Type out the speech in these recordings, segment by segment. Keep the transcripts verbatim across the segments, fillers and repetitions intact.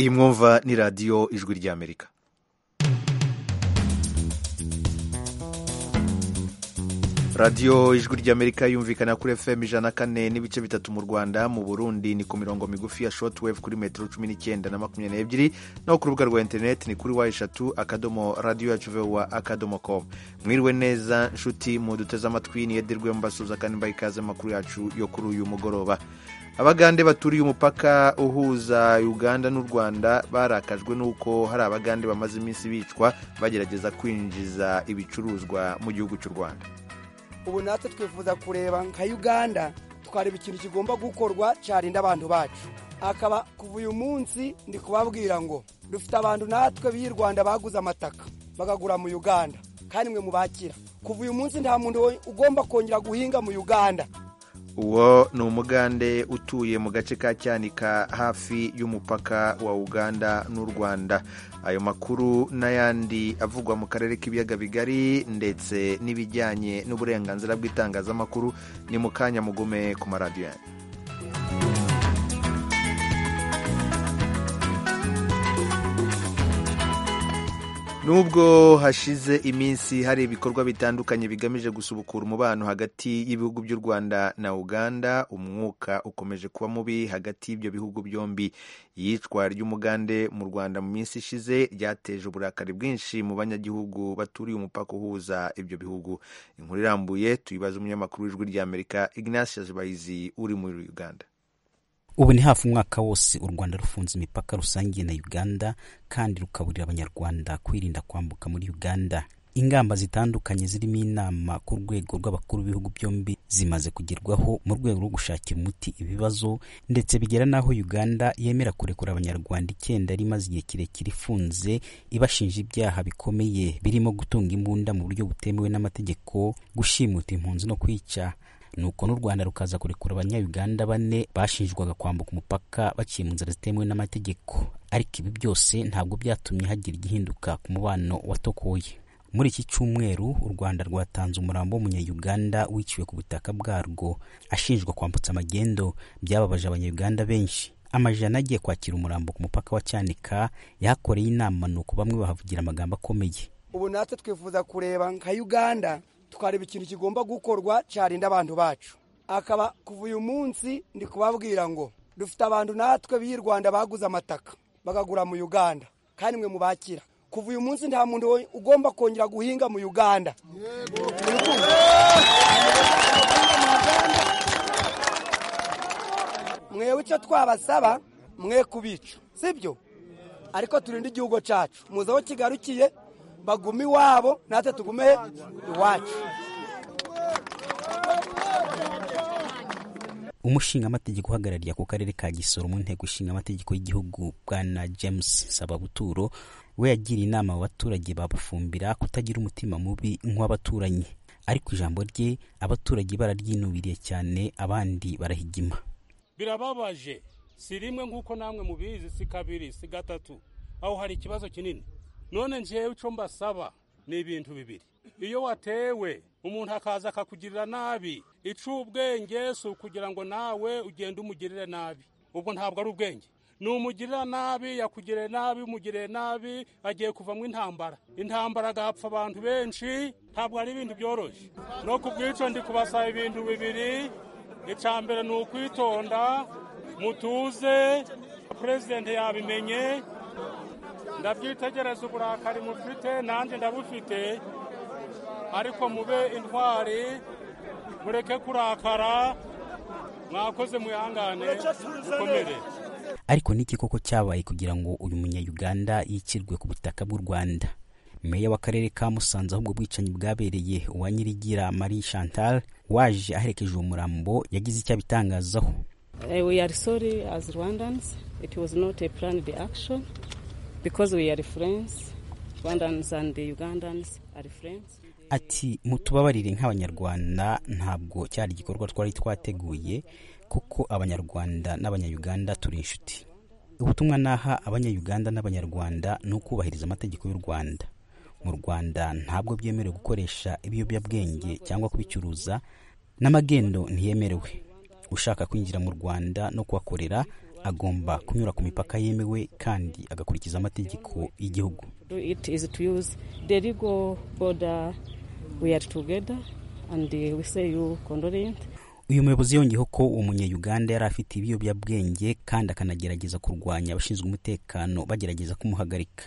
iyi mwumva ni radiyo ijwi ry'Amerika. radiyo ijwi ry'Amerika yumvikana kuri F M ijana na kane n'ibice bitatu mu Rwanda, mu Burundi ni ku mirongo migufi ya shortwave kuri metero cumi n'icyenda na makumyabiri n'ebyiri, naho ku rubuga rwa interineti ni kuri wa eshatu akadomo radiyo yacu vowa akadomo com. Mwiriwe neza nshuti muduteze amatwi, ni Edirwe mbasuza kandi mbaye ikaze amakuru yacu yo kuri uyu mugoroba. Abagande baturiye umupaka uhuza Uganda n'u Rwanda barakajwe nuko hari abagande bamaze iminsi bicwa bagerageza kwinjiza ibicuruzwa mu gihugu cy'u Rwanda. Ubu natwe twifuza kureba nka Uganda twareba ikintu kigomba gukorwa cyarinda abantu bacu. Akaba kuva uyu munsi ndi kubabwira ngo dufite abantu natwe b'i Rwanda baguze amataka bagagura mu Uganda kandi mwe mubakira. Kuva uyu munsi nta muntu ugomba kongera guhinga mu Uganda. Uwo ni umugande utuye mu gace ka Cyanika hafi y'umupaka wa Uganda n'u Rwanda. Ayo makuru n'ayandi avugwa mu karere k'ibiyaga bigari ndetse n'ibijyanye n'uburenganzira bw'itangazamakuru ni mu kanya mugume ku maradiyo yanyu. Nubwo hashize iminsi hari ibikorwa bitandukanye bigamije gusubukura umubano hagati y'ibihugu by'u Rwanda na Uganda, umwuka ukomeje kuba mubi hagati y'ibyo bihugu byombi. Iyicwa ry'umugande mu Rwanda mu minsi ishize ryateje uburakari bwinshi mu banyagihugu baturiye umupaka uhuza ibyo bihugu. Inkuru irambuye tuyibaza umunyamakuru w'ijwi ry'Amerika Ignatius Bahizi uri muri Uganda. Ubu ni hafi umwaka wose u Rwanda rufunze imipaka rusangiye na Uganda kandi rukaburira abanyarwanda kwirinda kwambuka muri Uganda. Ingamba zitandukanye zirimo inama ku rwego rw'abakuru b'ibihugu byombi zimaze kugerwaho mu rwego rwo gushakira umuti ibibazo, ndetse bigera naho Uganda yemera kurekura abanyarwanda icyenda rimaze igihe kirekire ifunze ibashinja ibyaha bikomeye birimo gutunga imbunda mu buryo butemewe n'amategeko, gushimuta impunzi no kwica. Nuko n'u Rwanda rukaza kurekura abanya-Uganda bane bashinjwaga kwambuka umupaka baciye mu nzira zitemewe n'amategeko. Ariko ibi byose ntabwo byatumye hagira igihinduka ku mubano watokoye. Muri iki cyumweru u Rwanda rwatanze umurambo w'umunya-Uganda wiciwe ku butaka bwarwo ashinjwa kwambutsa amagendo. Byababaje abanya-Uganda benshi. Amajana agiye kwakira umurambo ku mupaka wa Cyanika yakoreye inama, nuko bamwe bahavugira amagambo akomeye. Ubu natwe twifuza kureba nka Uganda twareba ikintu kigomba gukorwa cyarinda abantu bacu. Akaba kuva uyu munsi ndi kubabwira ngo dufite abantu natwe b'i Rwanda baguze amataka bagagura mu Uganda kandi mwe mubakira. Kuva uyu munsi nta muntu ugomba kongera guhinga mu Uganda. Mwewe icyo twabasaba mwe kubica sibyo, ariko turinde igihugu cyacu. Muzaho kigarukiye bagumi wabo natwe tugume iwacu. Umushinga amategeko uhagarariye ku karere ka Gisoro mu nteko ishinga amategeko y'igihugu bwana James Sababuturo we yagiriye inama abaturage babufumbira kutagira umutima mubi nk'abaturanyi. Ariko ijambo rye abaturage bararyinubiriye cyane, abandi barahigima. Birababaje, si rimwe nk'uko namwe mubizi, si kabiri si gatatu, aho hari ikibazo kinini. None njewe icyo mbasaba ni ibintu bibiri. Iyo watewe umuntu akaza akakugirira nabi, icubwenge si ukugira ngo nawe ugende umugirire nabi. Ubwo ntabwo ari ubwenge. Numugirira nabi, yakugirire nabi, umugirire nabi, agiye kuvamwe intambara. Intambara agapfa abantu benshi, ntabwo ari ibintu byoroshye. No kubwico ndi kubasaba ibintu bibiri. Icambere ni ukwitonda, mutuze, president yabimenye. Ndabyitegereza uburakari mufite nanjye ndabufite, ariko mube intwari, mureke kurakara, mwakoze muyangane ukomere. Ariko niki koko cyabaye kugira ngo uyu munya-Uganda yicirwe ku butaka bw'u Rwanda? Meya w'akarere ka Musanze ahubwo bwicanyi bwabereye wa Nyirigira Marie Chantal waje aherekeje umurambo yagize icyo abitangazaho. Uh, we are sorry as Rwandans, it was not a planned action. Because we are friends, Rwandans and the Ugandans are friends. Ati mutubabarire nk'abanyarwanda, ntabwo cyari igikorwa twari twateguye kuko abanyarwanda n'abanya-Uganda turi inshuti. Ubutumwa naha abanya-Uganda n'abanyarwanda ni ukubahiriza amategeko y'u Rwanda. Mu Rwanda ntabwo byemerewe gukoresha ibiyobyabwenge cyangwa kubicuruza, n'amagendo ntiyemerewe. Ushaka kwinjira mu Rwanda no kuhakorera agomba kunyura ku mipaka yemewe kandi agakurikiza amategeko y'igihugu. It is to use the legal border. We are together and we say you condolent. Uyu muyobozi yongeyeho ko umunya-Uganda yari afite ibiyobyabwenge kandi akanagerageza kurwanya abashinzwe umutekano bagerageza kumuhagarika.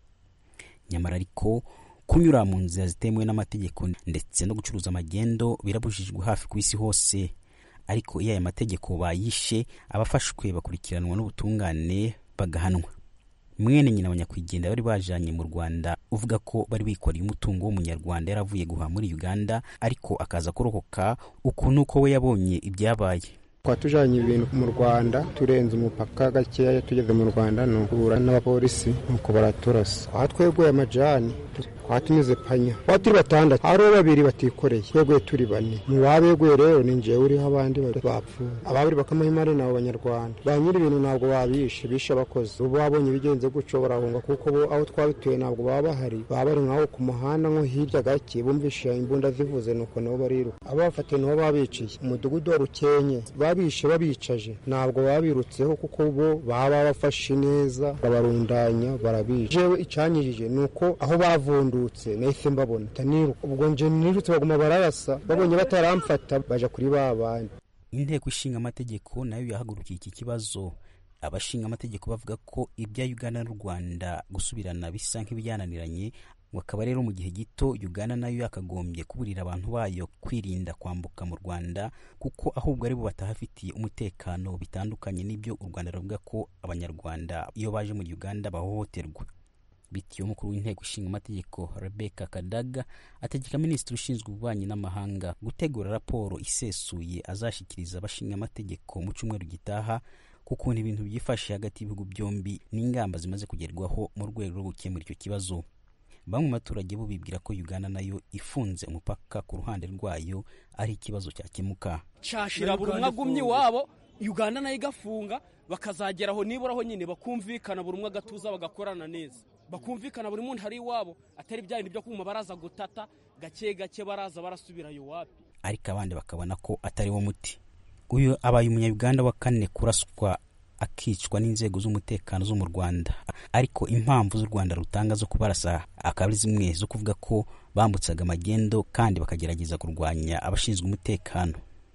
Nyamara ariko kunyura mu nzira zitemewe n'amategeko ndetse no gucuruza amagendo birabujijwe hafi ku isi hose. Ariko iyo aya mategeko bayishe, abafashwe bakurikiranwa n'ubutungane bagahanwa. Mwene nyina abanyakwigendera bari bajanye mu Rwanda uvuga ko bari bikoreye umutungo w'umunyarwanda yaravuye guha muri Uganda, ariko akaza kurokoka ukuntu ko we yabonye ibyabaye. Twatujanye ibintu mu Rwanda turenze umupaka gakeya, tugeze mu Rwanda no guhura n'abapolisi nuko baraturasa. Aha tweguye amajani twatumize panya, baturi batandatu, aro babiri batikoreye, tweguye turi bane. Mu wabeguye rero ninje uriho abandi bapfu, ababiri bakamahimare nabo Abanyarwanda banyiri ibintu ntabwo babishe, bisha abakozi. Ubu babonye bigenze guco barahunga kuko bo aho twabituye ntabwo baba bahari, baba bari nkaho ku muhanda nko hirya gake, bumvisha imbunda zivuze nuko nabo bariruka. Abafate nabo babiciye umudugudu wa Rukenye, babishe babicaje, ntabwo babirutseho kuko bo baba bafashe neza, babarundanya barabishe. Jewe icanyirije nuko aho bavundu nahise mbabona taniruka, ubwo nje nirutse baguma bararasa, babonye bataramfata baja kuri babandi. Inteko ishinga amategeko nayo yahagurukiye iki kibazo. Abashinga amategeko bavuga ko ibya Uganda n'u Rwanda gusubirana bisa nk'ibyananiranye, wakaba rero mu gihe gito Uganda nayo yakagombye kuburira abantu bayo kwirinda kwambuka mu Rwanda kuko ahubwo ari bo batahafitiye umutekano, bitandukanye n'ibyo u Rwanda ruvuga ko Abanyarwanda iyo baje muri Uganda bahohoterwa. Bityo umukuru w'inteko ishinga amategeko Rebecca Kadaga ategeka minisitiri ushinzwe ububanyi n'amahanga gutegura raporo isesuye azashikiriza abashinga amategeko mu cyumweru gitaha kuko ibintu byifashe hagati y'ibihugu byombi n'ingamba zimaze kugerwaho mu rwego rwo gukemura icyo kibazo. Bamwe mu baturage bo bibwira ko Uganda nayo ifunze umupaka ku ruhande rwayo ari ikibazo cyakemuka. Cyashira buri umwe agumye wabo, Uganda nayo igafunga, bakazageraho niburaho nyine bakumvikana buri umwe agatuza bagakorana neza. Bakumvikana buri muntu hari iwabo, atari byandi byo kuma baraza gutata gake gake baraza barasubirayo wapi. Ariko abandi bakabona ko atari wo muti. Uyu abaye umunya-Uganda wa kane kuraswa akicwa n'inzego z'umutekano zo mu Rwanda, ariko impamvu z'u Rwanda rutanga zo kubarasa akaba zimwe zo kuvuga ko bambutsaga amagendo kandi bakagerageza kurwanya abashinzwe umutekano.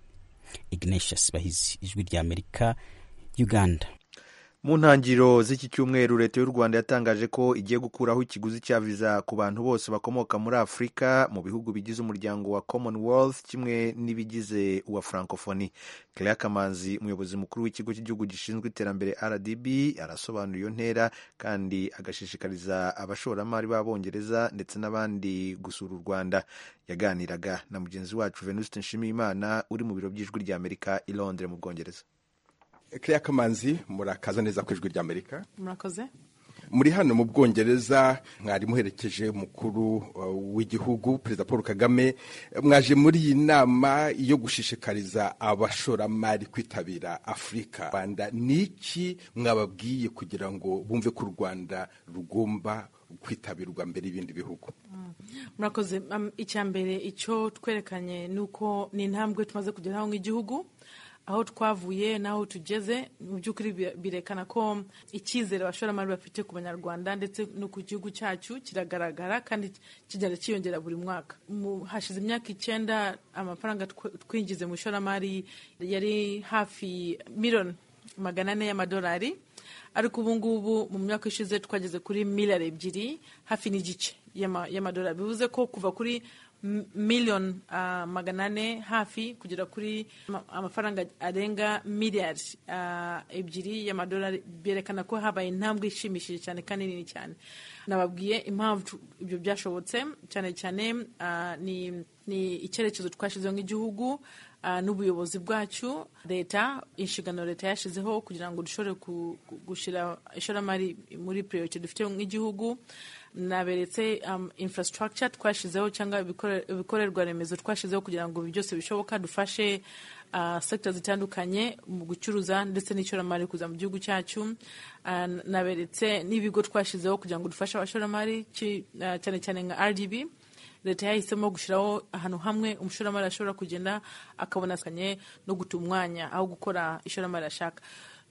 Ignatius Bahizi, Ijwi rya Amerika, Uganda. Mu ntangiriro z'iki cyumweru leta y'u Rwanda yatangaje ko igiye gukuraho ikiguzi cya visa ku bantu bose bakomoka muri Afurika mu bihugu bigize umuryango wa Commonwealth kimwe n'ibigize uwa Francophonie. Claire Kamanzi, umuyobozi mukuru w'ikigo cy'igihugu gishinzwe iterambere R D B, arasobanura iyo ntera kandi agashishikariza abashoramari b'Abongereza ndetse n'abandi gusura u Rwanda. Yaganiraga na mugenzi wacu Venuste Nshimiyimana uri mu biro by'Ijwi rya Amerika i Londres mu Bwongereza. Claire Kamanzi, murakaza neza ku Ijwi rya Amerika. Murakoze. Muri hano mu Bwongereza mwari muherekeje mukuru uh, w'igihugu Perezida Paul Kagame, mwaje muri iyi nama yo gushishikariza abashoramari kwitabira Afurika. Rwanda niki mwababwiye kugira ngo bumve ko u Rwanda rugomba kwitabirwa mbere y'ibindi bihugu? Murakoze. Um, icyambere icyo twerekanye nuko ni intambwe tumaze kugeraho nk'igihugu, aho twavuye naho tugeze. Mu by'ukuri birekana ko icyizere abashoramari bafite ku Banyarwanda ndetse no ku gihugu cyacu kiragaragara kandi kigenda cyiyongera buri mwaka. Hashize imyaka icyenda amafaranga twinjize mu ishoramari yari hafi miliyoni magana ane y'amadolari, ariko ubu ngubu mu myaka ishize twageze kuri miliyari ebyiri hafi n'igice y'amadolari. Bivuze ko kuva kuri miliyoni uh, magana ane hafi kugera kuri amafaranga arenga miliyari uh, ebyiri y'amadolari, byerekana ko habaye intambwe ishimishije cyane kandi nini cyane. Nababwiye impamvu ibyo byashobotse cyane cyane uh, ni, ni icyerekezo twashizeho nk'igihugu uh, n'ubuyobozi bwacu. Leta inshingano leta yashizeho kugira ngo dushobore gushyira ishoramari muri priority dufite nk'igihugu. Naberetse um, infrastructure twashizeho cyangwa ibikorerwa remezo twashizeho kugira ngo byose bishoboka dufashe uh, sector zitandukanye mu gucuruza ndetse n'ishoramari kuza mu gihugu cyacu. Uh, naberetse n'ibigo twashizeho kugira ngo dufashe abashoramari uh, cyane cyane nka R D B. Leta yahisemo gushyiraho ahantu hamwe umushoramari ashobora kugenda akabona kanye no guta umwanya aho gukora ishoramari ashaka.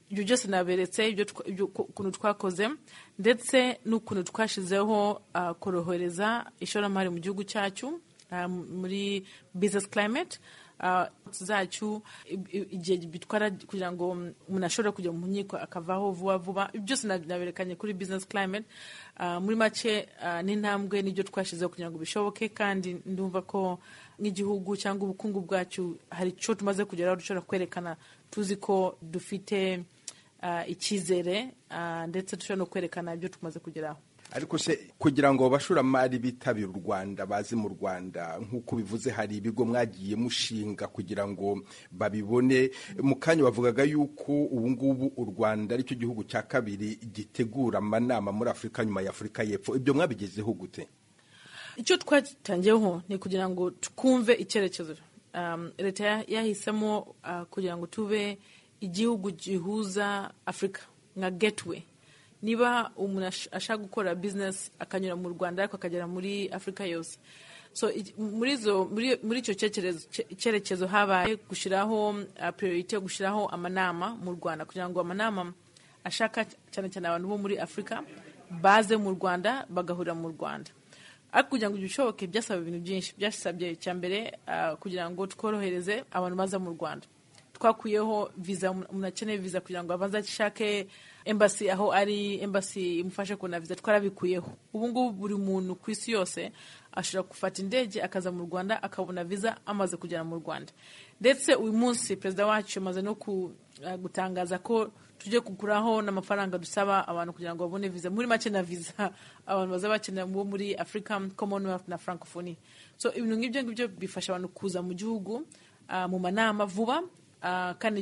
ibyo byose naberetse ibyo ukuntu twakoze ndetse n'ukuntu twashizeho uh, korohereza ishoramari mu gihugu cyacu uh, muri business climate uh, zacu igihe bitwara kugira ngo umuntu ashobora kujya mu nkiko akavaho vuba vuba. Ibyo byose naberekanye kuri business climate. Uh, muri make uh, n'intambwe n'ibyo twashizeho kugira ngo bishoboke, kandi ndumva ko nk'igihugu cyangwa ubukungu bwacu hari icyo tumaze kugeraho dushobora kwerekana, tuzi ko dufite uh, icyizere uh, ndetse dushobora no kwerekana ibyo tumaze kugeraho. Ariko se kugira ngo abashoramari bitabire u Rwanda baze mu Rwanda nk'uko bivuze, hari ibigo mwagiye mushinga kugira ngo babibone. Mu kanya bavugaga yuko ubu ngubu u Rwanda aricyo gihugu cya kabiri gitegura amanama muri Afurika nyuma ya Afurika y'Epfo. Ibyo mwabigezeho gute? Icyo twatangiyeho ni kugira ngo twumve icyerekezo. Um, leta yahisemo uh, kugira ngo tube igihugu gihuza Afurika nka gateway. Niba umuntu ashaka gukora business akanyura mu Rwanda ariko akagera muri Afurika yose. So muri zo muri muri icyo cyerekezo habaye gushiraho uh, priority yo gushiraho amanama mu Rwanda kugira ngo amanama ashaka cyane cyane abantu bo muri Afurika baze mu Rwanda bagahurira mu Rwanda. Ariko kugira ngo bishoboke byasaba ibintu byinshi. Byasabye cyambere uh, kugira ngo tworohereze abantu baza mu Rwanda. Twakuyeho visa, umuntu akeneye visa kugira ngo abanze ashake embassy aho ari embassy imufashe kubona visa, twarabikuyeho. Ubu ngubu buri muntu ku isi yose ashobora gufata indege akaza mu Rwanda akabona visa amaze kugera mu Rwanda. Ndetse uyu munsi perezida wacu amaze no gutangaza ko tujye kuguraho n'amafaranga dusaba abantu kugira ngo babone visa. Muri make na visa abantu baza bakenera mu muri Africa, Commonwealth na Francophonie. So ibintu ngibyo ngibyo bifasha abantu kuza mu gihugu uh, mu manama vuba. Uh, kandi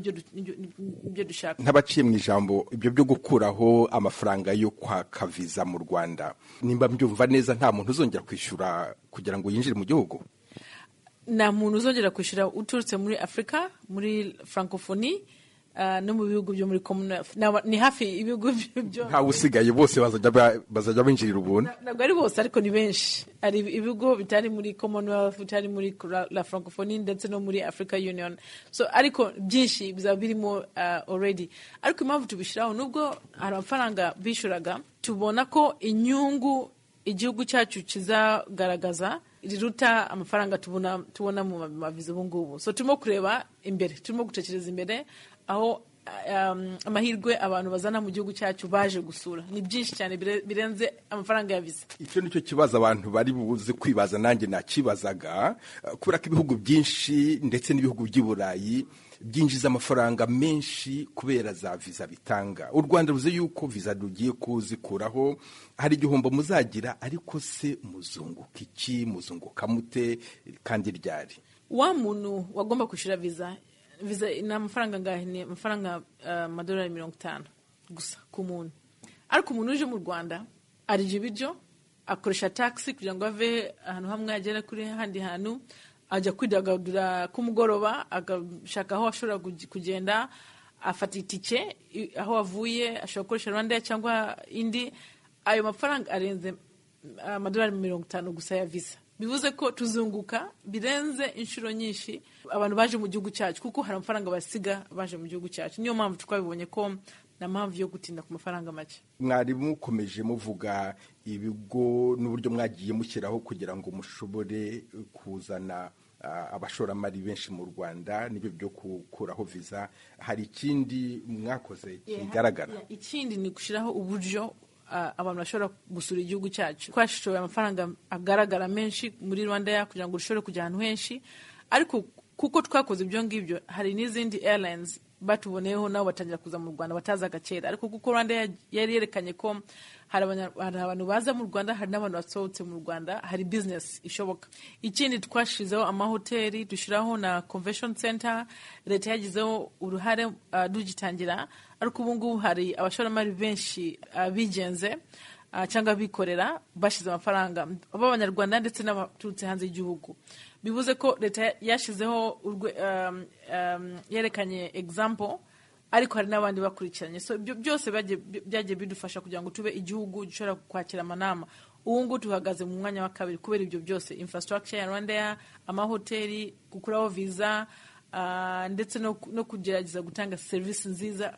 ibyo dushaka. Ntabaciye mu ijambo, ibyo byo gukuraho amafaranga yo kwaka visa mu Rwanda, nimba mbyumva neza nta muntu uzongera kwishyura kugira ngo yinjire mu gihugu? Nta muntu uzongera kwishyura uturutse muri Afrika, muri Francophonie uh, no mu bihugu byo muri Commonwealth. Ni hafi ibihugu byo nta usigaye, bose bazajya bazajya binjirira ubuntu. Ntabwo ari bose ariko ni benshi. Ari ibigo bitari muri Commonwealth, bitari muri la Francophonie ndetse no muri Africa Union. So ariko byinshi bizaba birimo uh, already. Ariko impamvu tubishiraho nubwo hari amafaranga bishuraga, tubona ko inyungu igihugu cyacu kizagaragaza riruta amafaranga tubona tubona mu maviza ubu ngubu. So turimo kureba imbere, turimo gutekereza imbere aho um, amahirwe abantu bazana mu gihugu cyacu baje gusura ni byinshi cyane birenze amafaranga ya visa. Icyo nicyo kibazo abantu bari buze kwibaza, nanjye nakibazaga, kubera ko ibihugu byinshi ndetse n'ibihugu by'i Burayi byinjiza amafaranga menshi kubera za visa bitanga. U Rwanda ruze yuko visa rugiye kuzikuraho, hari igihombo muzagira, ariko se muzunguka iki, muzunguka mute kandi ryari? Wa muntu wagomba kushira visa visa na amafaranga ngahe? Ni amafaranga amadolari uh, mirongo itanu gusa ku muntu. Ariko umuntu uje mu Rwanda arije ibiryo, akoresha taxi kugira ngo ave ahantu hamwe agera kuri handi hantu, ajya kwidagadura ku mugoroba, agashaka aho ashobora kugenda, afata itike aho avuye, ashobora gukoresha Rwanda cyangwa indi. Ayo mafaranga arenze amadolari mirongo itanu gusa ya visa. Bivuze ko tuzunguka birenze inshuro nyinshi abantu baje mu gihugu cyacu, kuko hari amafaranga basiga baje mu gihugu cyacu. Niyo mpamvu twabibonye ko na mpamvu yo gutinda ku mafaranga make. Mwari mukomeje muvuga ibigo n'uburyo mwagiye mushyiraho kugira ngo mushobore kuzana uh, abashoramari benshi mu Rwanda, nibyo byo gukuraho visa. Hari ikindi mwakoze kigaragara? Yeah, ikindi ni gushiraho uburyo Uh, abantu bashobora gusura igihugu cyacu. Twashoye amafaranga agaragara menshi muri Rwanda ya kugira ngo ushobore kujya ahantu henshi, ariko kuko twakoze ibyo ngibyo hari n'izindi airlines batuboneyeho nabo batangira kuza mu Rwanda batazaga kera. Ariko kuko Rwanda yari yerekanye ko hari abantu baza mu Rwanda, hari n'abantu basohotse mu Rwanda, hari business ishoboka. Ikindi twashizeho amahoteli, dushiraho na convention center, leta yagizeho uruhare uh, dugitangira. Ariko ubu ngubu hari abashoramari benshi uh, bigenze uh, cyangwa bikorera bashize amafaranga b'Abanyarwanda ndetse n'abaturutse hanze y'igihugu. Bivuze ko leta yashizeho um, um, yerekanye example, ariko hari n'abandi bakurikiranye. So byose byagiye bidufasha kugira ngo tube igihugu gishobora kwakira amanama. Ubu ngubu tuhagaze mu mwanya wa kabiri kubera ibyo byose, infrastructure ya Rwanda, amahoteli, gukuraho visa, uh, ndetse no, no kugerageza gutanga service nziza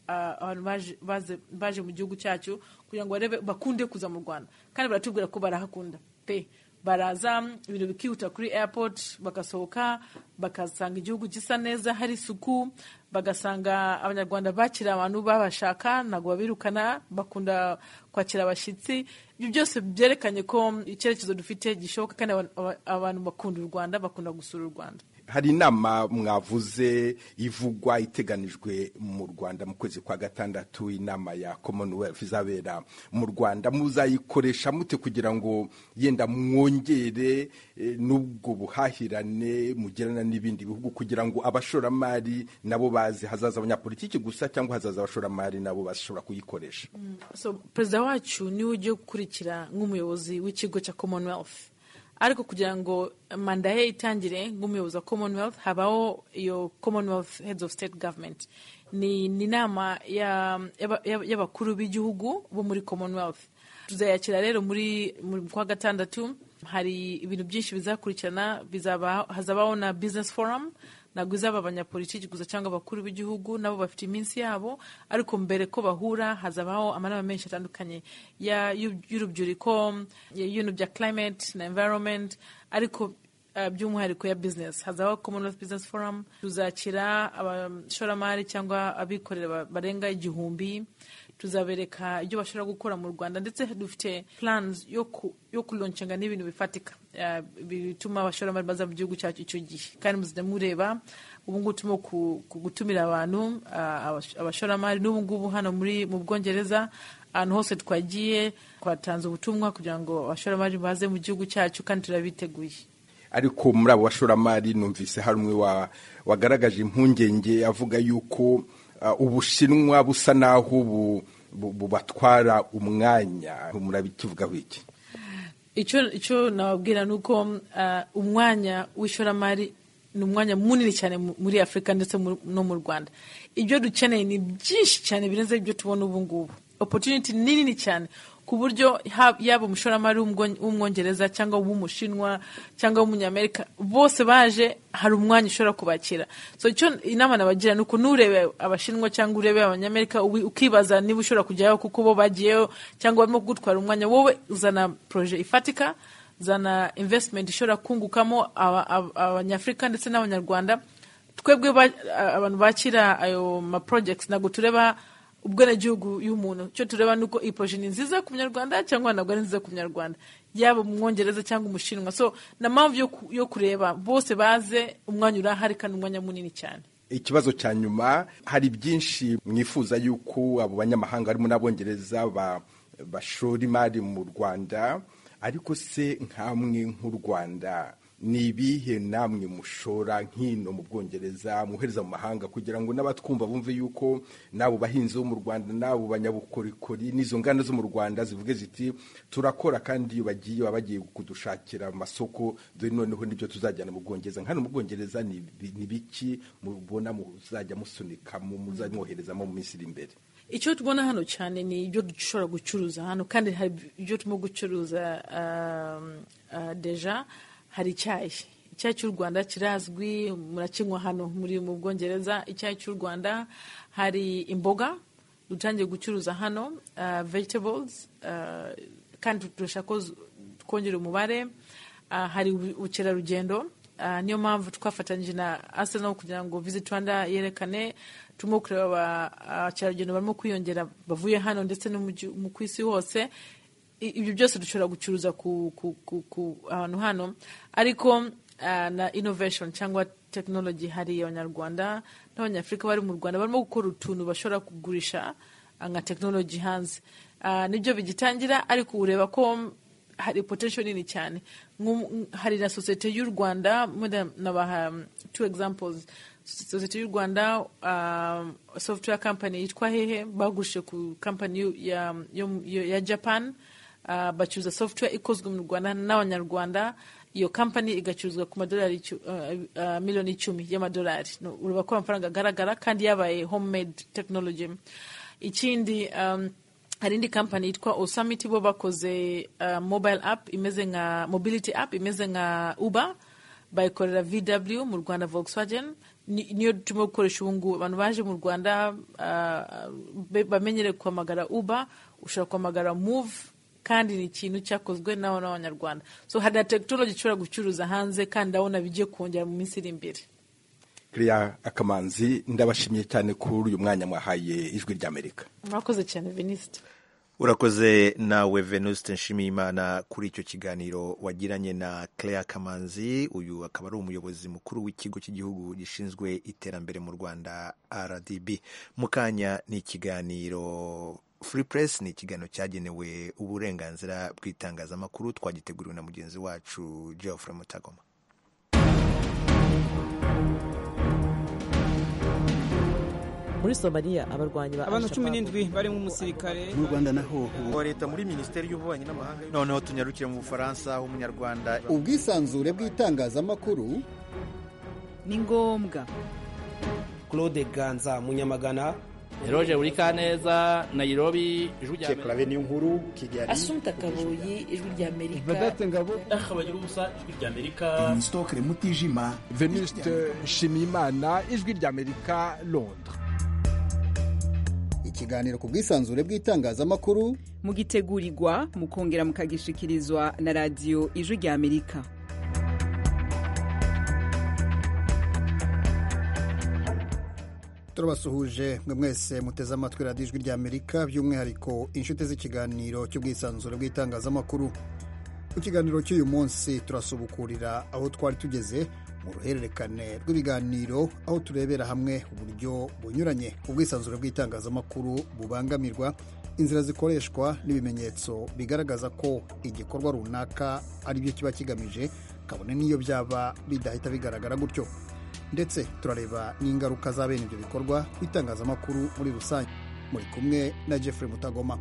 abantu baje baje mu gihugu cyacu kugira ngo barebe bakunde kuza mu Rwanda, kandi baratubwira ko barahakunda pe. Baraza ibintu bikihuta kuri airport, bagasohoka bakasanga igihugu gisa neza, hari isuku, bagasanga abanyarwanda bakira abantu babashaka, ntabwo babirukana, bakunda kwakira abashyitsi. Ibyo byose byerekanye ko icyerekezo dufite gishoboka, kandi abantu bakunda u Rwanda, bakunda gusura u Rwanda. Hari inama mwavuze ivugwa iteganijwe mu Rwanda mu kwezi kwa gatandatu, inama ya Commonwealth izabera mu Rwanda. Muzayikoresha mute kugira ngo yenda mwongere e, n'ubwo buhahirane mugirana n'ibindi bihugu, kugira ngo abashoramari nabo bazi hazaza abanyapolitiki gusa cyangwa hazaza abashoramari nabo bashobora kuyikoresha? Mm. So perezida wacu ni ujye gukurikira nk'umuyobozi w'ikigo cya Commonwealth, ariko kugira ngo manda ye itangire nk'umuyobozi wa Commonwealth habaho iyo Commonwealth Heads of State Government. Ni inama y'abakuru b'igihugu bo muri Commonwealth. Tuzayakira rero muri kwa gatandatu. Hari ibintu byinshi bizakurikirana, bizaba hazabaho na business forum, ntabwo izaba abanyapolitiki gusa cyangwa abakuru b'igihugu, nabo bafite iminsi yabo, ariko mbere ko bahura hazabaho amanama menshi atandukanye y'urubyiruko, y'ibintu bya climate na environment, ariko uh, by'umwihariko ya business. Hazabaho Commonwealth Business Forum. Tuzakira abashoramari cyangwa abikorera barenga igihumbi, tuzabereka ibyo bashobora gukora mu Rwanda, ndetse dufite plans yo ku, yo kulaunchinga n'ibintu bifatika uh, bituma abashoramari baza mu gihugu cyacu icyo gihe. Kandi muzajya mureba ubu ngubu turimo gutumira abantu uh, abashoramari n'ubu ngubu hano muri mu Bwongereza, ahantu hose twagiye twatanze ubutumwa kugira ngo abashoramari baze mu gihugu cyacu, kandi turabiteguye. Ariko muri abo bashoramari numvise hari umwe wa wagaragaje impungenge avuga yuko Uh, Ubushinwa busa naho bu, bu, bubatwara umwanya. Murabikivugaho iki? Icyo icyo nababwira nuko uh, umwanya w'ishoramari ni umwanya munini cyane muri Afrika ndetse no mu Rwanda. Ibyo dukeneye ni byinshi cyane birenze ibyo tubona ubu ngubu. Opportunity nini cyane ku buryo yaba umushoramari w'umwongereza cyangwa w'umushinwa cyangwa w'umunyamerika, bose baje hari umwanya ushobora kubakira. So icyo inama nabagira nuko nurebe abashinwa cyangwa urebe abanyamerika ukibaza niba ushobora kujyayo kuko bo bagiyeyo cyangwa barimo kugutwara umwanya, wowe uzana projet ifatika, zana investment ishobora kungukamo abanyafrika ndetse n'abanyarwanda. Twebwe abantu bakira ayo ma projects ntabwo tureba ubwenegihugu y'umuntu, cyo tureba nuko iyi projet ni nziza ku Munyarwanda cyangwa ntabwo ari nziza ku Munyarwanda, yaba mu Mwongereza cyangwa umushinwa. So na mpamvu yo, yo kureba bose baze, umwanya urahari kandi umwanya munini cyane. Ikibazo cya nyuma, hari byinshi mwifuza yuko abo banyamahanga harimo n'Abongereza ba bashora imari mu Rwanda, ariko se nkamwe nk'u Rwanda ni ibihe namwe mushora nkino mu Bwongereza muhereza mu mahanga, kugira ngo n'abatwumva bumve yuko nabo bahinzi bo mu Rwanda, nabo banyabukorikori n'izo nganda zo mu Rwanda zivuge ziti turakora, kandi iyo bagiye bagiye kudushakira amasoko, dore noneho nibyo tuzajyana mu Bwongereza. Hano mu Bwongereza ni biki mubona muzajya musunika muzanyohereza mu minsi iri imbere? Icyo tubona hano cyane ni ibyo dushobora gucuruza hano, kandi hari ibyo turimo gucuruza uh, uh, deja. Hari icyayi icyayi cy'u Rwanda kirazwi, murakinywa hano muri mu Bwongereza. Icyayi cy'u Rwanda, hari imboga dutangiye gucuruza hano, uh, vegetables, uh, kandi turashaka kongera umubare. Uh, hari ubukerarugendo, uh, niyo mpamvu twafatanyije na Arsenal kugira ngo Visit Rwanda yerekane, turimo kureba abakerarugendo barimo kwiyongera bavuye hano ndetse no mu kwisi hose. Ibyo byose dushobora gucuruza ku ku ku ahantu hano, ariko uh, na innovation cyangwa technology. Hari abanyarwanda n'abanyafrika bari mu Rwanda barimo gukora utuntu bashobora kugurisha nka technology hanze. Uh, nibyo bigitangira, ariko ureba ko hari potential nini cyane. Hari na societe y'u Rwanda, nabaha two examples. Societe y'u Rwanda, uh, software company yitwa Hehe, bagushe ku company ya ya, ya Japan. Uh, bacuruza software ikozwe mu Rwanda n'abanyarwanda. Iyo company igacuruzwa ku madolari uh, uh, miliyoni icumi y'amadolari. No, ureba ko amafaranga agaragara kandi yabaye homemade technology. Ikindi, um, hari indi company yitwa Osamiti, bo bakoze uh, mobile app imeze nka mobility app imeze nka Uber, bayikorera V W mu Rwanda Volkswagen, niyo turimo gukoresha ubu ngubu. Abantu baje mu Rwanda bamenyereye kwamagara Uber, ushobora kwamagara Move, kandi ni ikintu cyakozwe n'abo n'abanyarwanda. So hari na tekinoloji ishobora gucuruza hanze, kandi ndabona bigiye kongera mu minsi iri imbere. Claire Akamanzi, ndabashimiye cyane kuri uyu mwanya mwahaye Ijwi ry'Amerika. Murakoze cyane Venuste. Urakoze nawe Venuste Nshimiyimana kuri icyo kiganiro wagiranye na Claire Kamanzi. Uyu akaba ari umuyobozi mukuru w'ikigo cy'igihugu gishinzwe iterambere mu Rwanda R D B. Mukanya ni ikiganiro Free Press, ni ikiganiro cyagenewe uburenganzira bw'itangazamakuru, twagiteguriwe na mugenzi wacu Geoffrey Mutagoma. Muri Somalia abarwanyi ba abantu cumi n'indwi barimo umusirikare. Mu Rwanda naho wa leta muri Minisiteri y'Ububanyi n'Amahanga. Noneho tunyarukire mu Bufaransa, umunyarwanda. Ubwisanzure bw'itangazamakuru ni ngombwa. Claude Ganza Munyamagana, Eroge Urikaneza, Nairobi, Ijwi rya Amerika. Clave niyo nkuru Kigali. Asumta Kaboyi, Ijwi rya Amerika. Badate Ngabo, Akabagira ubusa, Ijwi rya Amerika. Stokre Mutijima, Venuste Nshimiyimana, Ijwi rya Amerika, Londres. Ikiganiro ku bwisanzure bw'itangazamakuru mugitegurirwa mukongera mukagishikirizwa na radio Ijwi rya Amerika. Turabasuhuje mwe mwese muteze amatwi radio Ijwi rya Amerika, by'umwihariko inshuti z'ikiganiro cy'ubwisanzure bw'itangazamakuru. Ku kiganiro cy'uyu munsi turasubukurira aho twari tugeze mu ruhererekane rw'ibiganiro, aho turebera hamwe uburyo bunyuranye ubwisanzure bw'itangazamakuru bubangamirwa, inzira zikoreshwa n'ibimenyetso bigaragaza ko igikorwa runaka ari byo kiba kigamije, kabone n'iyo byaba bidahita bigaragara gutyo. Ndetse turareba n'ingaruka za bene ibyo bikorwa ku itangazamakuru muri rusange. Muri kumwe na Geoffrey Mutagoma.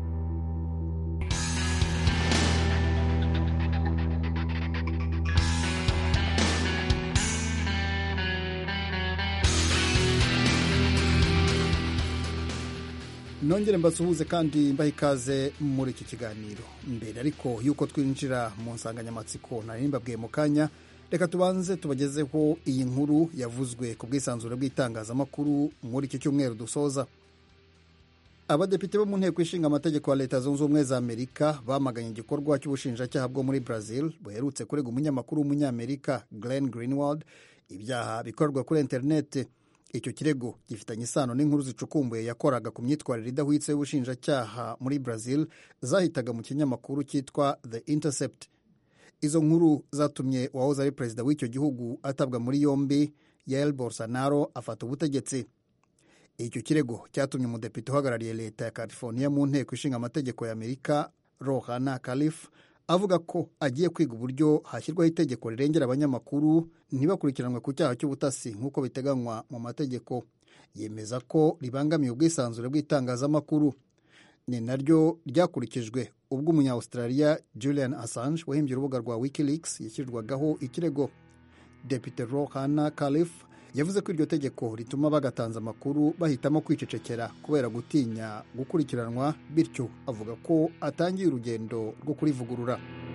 Nongere mbasuhuze kandi mbaha ikaze muri iki kiganiro. Mbere ariko yuko twinjira mu nsanganyamatsiko nari mbabwiye mu kanya, reka tubanze tubagezeho iyi nkuru yavuzwe ku bwisanzure bw'itangazamakuru muri iki cyumweru dusoza. Abadepite bo mu nteko ishinga amategeko ya Leta Zunze Ubumwe za Amerika bamaganye igikorwa cy'ubushinjacyaha bwo muri Brazil buherutse kurega umunyamakuru w'umunyamerika Glenn Greenwald ibyaha bikorwa kuri interineti. Icyo kirego gifitanye isano n'inkuru zicukumbuye yakoraga ku myitwarire idahwitse y'ubushinjacyaha muri Brazil zahitaga mu kinyamakuru cyitwa The Intercept. Izo nkuru zatumye uwahoze ari perezida w'icyo gihugu atabwa muri yombi, Jair Bolsonaro afata ubutegetsi. Icyo kirego cyatumye umudepite uhagarariye leta ya California mu nteko ishinga amategeko ya Amerika, Ron Calif, avuga ko agiye kwiga uburyo hashyirwaho itegeko rirengera abanyamakuru ntibakurikiranwe ku cyaha cy'ubutasi nk'uko biteganywa mu mategeko. Yemeza ko ribangamiye ubwisanzure bw'itangazamakuru. Ni naryo ryakurikijwe ubwo umunya-Australia Julian Assange wahimbye urubuga rwa Wikileaks yashyirirwagaho ikirego. Depite Ron Calif yavuze ko iryo tegeko rituma bagatanze amakuru bahitamo kwicecekera kubera gutinya gukurikiranwa, bityo avuga ko atangiye urugendo rwo kurivugurura.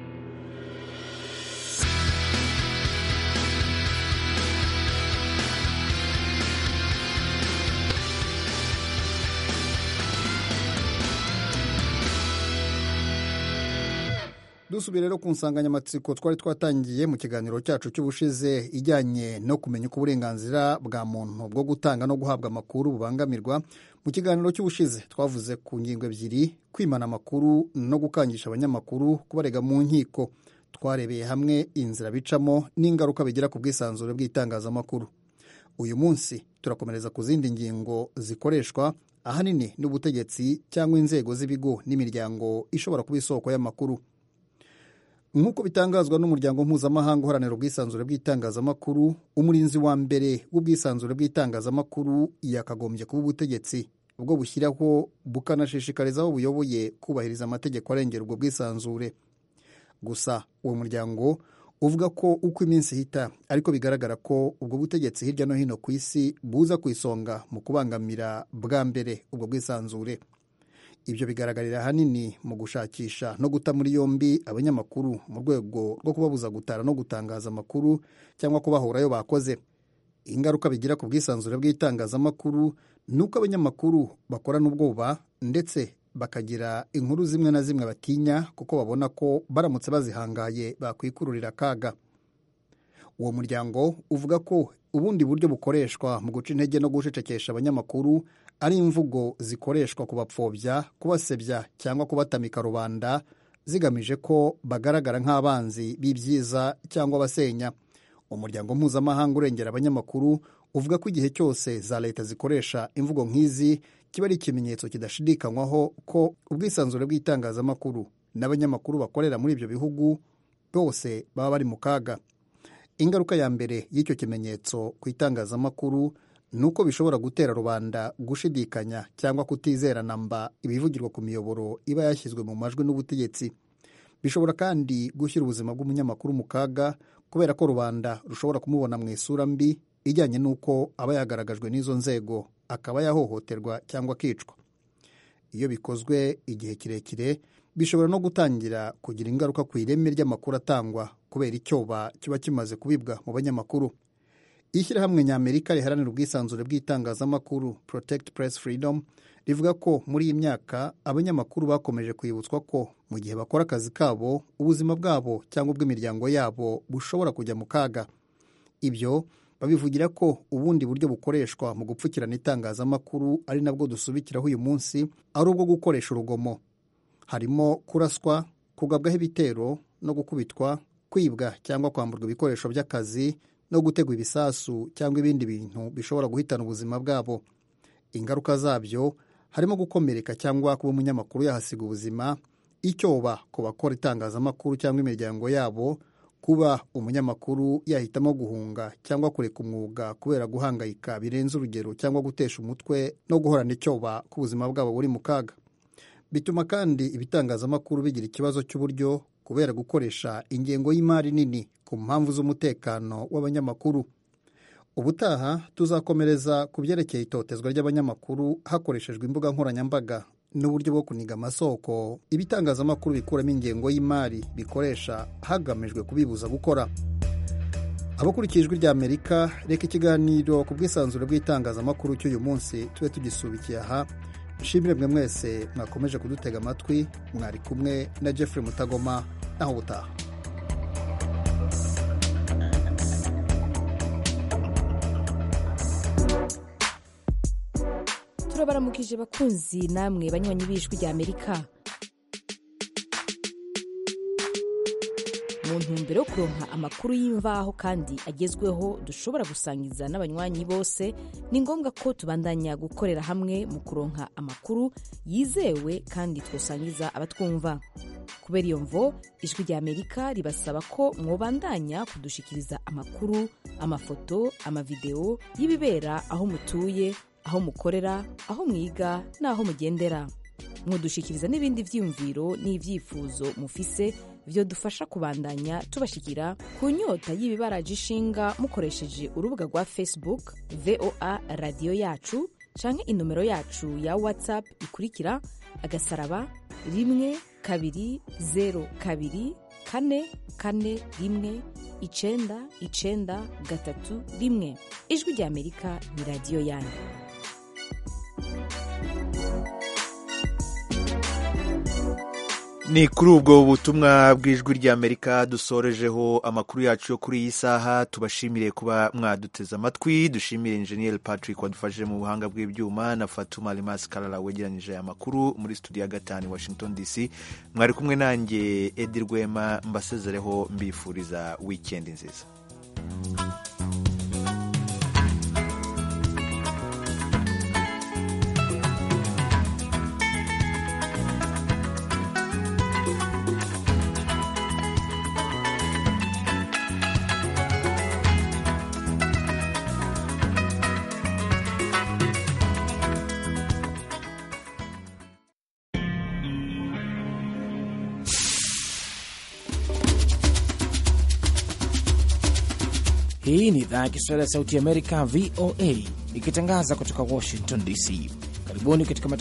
Dusubire rero ku nsanganyamatsiko twari twatangiye mu kiganiro cyacu cy'ubushize ijyanye no kumenya uko uburenganzira bwa muntu bwo gutanga no guhabwa amakuru bubangamirwa. Mu kiganiro cy'ubushize twavuze ku ngingo ebyiri: kwimana amakuru no gukangisha abanyamakuru kubarega mu nkiko. Twarebeye hamwe inzira bicamo n'ingaruka bigira ku bwisanzure bw'itangazamakuru. Uyu munsi turakomereza ku zindi ngingo zikoreshwa ahanini n'ubutegetsi cyangwa inzego z'ibigo n'imiryango ishobora kuba isoko y'amakuru. Nk'uko bitangazwa n'umuryango mpuzamahanga uharanira ubwisanzure bw'itangazamakuru, umurinzi wa mbere w'ubwisanzure bw'itangazamakuru yakagombye kuba ubutegetsi, ubwo bushyiraho bukanashishikariza abo buyoboye kubahiriza amategeko arengera ubwo bwisanzure. Gusa uwo muryango uvuga ko uko iminsi ihita ariko bigaragara ko ubwo butegetsi hirya no hino ku isi buza ku isonga mu kubangamira bwa mbere ubwo bwisanzure. Ibyo bigaragarira ahanini mu gushakisha no guta muri yombi abanyamakuru mu rwego rwo kubabuza gutara no gutangaza amakuru cyangwa kubahora ayo bakoze. ingaruka bigira ku bwisanzure bw'itangazamakuru ni uko abanyamakuru bakorana ubwoba ndetse bakagira inkuru zimwe na zimwe batinya kuko babona ko baramutse bazihangaye bakwikururira akaga. Uwo muryango uvuga ko ubundi buryo bukoreshwa mu guca intege no gucecekesha abanyamakuru ari imvugo zikoreshwa kubapfobya, kubasebya cyangwa kubatamika rubanda zigamije ko bagaragara nk'abanzi b'ibyiza cyangwa basenya. Umuryango mpuzamahanga urengera abanyamakuru uvuga ko igihe cyose za leta zikoresha imvugo nk'izi kiba ari ikimenyetso kidashidikanywaho ko ubwisanzure bw'itangazamakuru n'abanyamakuru bakorera muri ibyo bihugu bose baba bari mu kaga. Ingaruka ya mbere y'icyo kimenyetso ku itangazamakuru ni uko bishobora gutera rubanda gushidikanya cyangwa kutizera namba ibivugirwa ku miyoboro iba yashyizwe mu majwi n'ubutegetsi. Bishobora kandi gushyira ubuzima bw'umunyamakuru mu kaga kubera ko rubanda rushobora kumubona mu isura mbi ijyanye n'uko aba yagaragajwe n'izo nzego, akaba yahohoterwa cyangwa akicwa. Iyo bikozwe igihe kirekire bishobora no gutangira kugira ingaruka ku ireme ry'amakuru atangwa kubera icyoba kiba kimaze kubibwa mu banyamakuru. Ishyirahamwe ny'Amerika riharanira ubwisanzure bw'itangazamakuru Protect Press Freedom rivuga ko muri iyi myaka abanyamakuru bakomeje kwibutswa ko mu gihe bakora akazi kabo ubuzima bwabo cyangwa ubw'imiryango yabo bushobora kujya mu kaga. Ibyo babivugira ko ubundi buryo bukoreshwa mu gupfukirana itangazamakuru ari nabwo dusubikiraho uyu munsi ari ubwo gukoresha urugomo. Harimo kuraswa, kugabwaho ibitero no gukubitwa, kwibwa cyangwa kwamburwa ibikoresho by'akazi no gutegwa ibisasu cyangwa ibindi bintu bishobora guhitana ubuzima bwabo. Ingaruka zabyo harimo gukomereka cyangwa kuba umunyamakuru yahasiga ubuzima, icyoba ku bakora itangazamakuru cyangwa imiryango yabo, kuba umunyamakuru yahitamo guhunga cyangwa kureka umwuga kubera guhangayika birenze urugero cyangwa gutesha umutwe no guhorana icyoba ku buzima bwabo buri mu kaga. Bituma kandi ibitangazamakuru bigira ikibazo cy'uburyo kubera gukoresha ingengo y'imari nini ku mpamvu z'umutekano w'abanyamakuru. Ubutaha tuzakomereza ku byerekeye itotezwa ry'abanyamakuru hakoreshejwe imbuga nkoranyambaga n'uburyo bwo kuniga amasoko ibitangazamakuru bikuramo ingengo y'imari bikoresha hagamijwe kubibuza gukora. Abakurikiye Ijwi ry'Amerika, reka ikiganiro ku bwisanzure bw'itangazamakuru cy'uyu munsi tube tugisubikiye aha. Nshimire mwe mwese mwakomeje kudutega amatwi. Mwari kumwe na Jeffrey Mutagoma, naho ubutaha. Turabaramukije bakunzi namwe banywanyi b'Ijwi ry'Amerika. Mu ntumbero yo kuronka amakuru y'imvaho kandi agezweho dushobora gusangiza n'abanywanyi bose, ni ngombwa ko tubandanya gukorera hamwe mu kuronka amakuru yizewe kandi twosangiza abatwumva. Kubera iyo mvo, Ijwi ry'Amerika ribasaba ko mwobandanya kudushikiriza amakuru, amafoto, amavideo y'ibibera aho mutuye, aho mukorera, aho mwiga n'aho mugendera. Mwodushikiriza n'ibindi vyiyumviro n'ivyifuzo mufise vyo dufasha kubandanya tubashikira ku nyota y'ibibaraje ishinga mukoresheje urubuga rwa Facebook V O A Radio Yacu canke inomero yacu ya WhatsApp ikurikira agasaraba rimwe kabiri zero kabiri kane kane rimwe icenda icenda gatatu rimwe. Ijwi ry'Amerika ni radio yanyu. Ni kuri ubwo butumwa bw'Ijwi ry'Amerika dusorejeho amakuru yacu yo kuri iyi saha. Tubashimire kuba mwaduteze amatwi. Dushimire Engineer Patrick wadufashije mu buhanga bw'ibyuma na Fatuma Limas Kalala wegeranyije aya makuru muri studio ya gatanu Washington D C. Mwari kumwe nanjye Edi Rwema, mbasezereho mbifuriza weekend nziza. Hii ni idhaa ya Kiswahili ya Sauti ya Amerika, V O A, ikitangaza kutoka Washington D C. Karibuni katika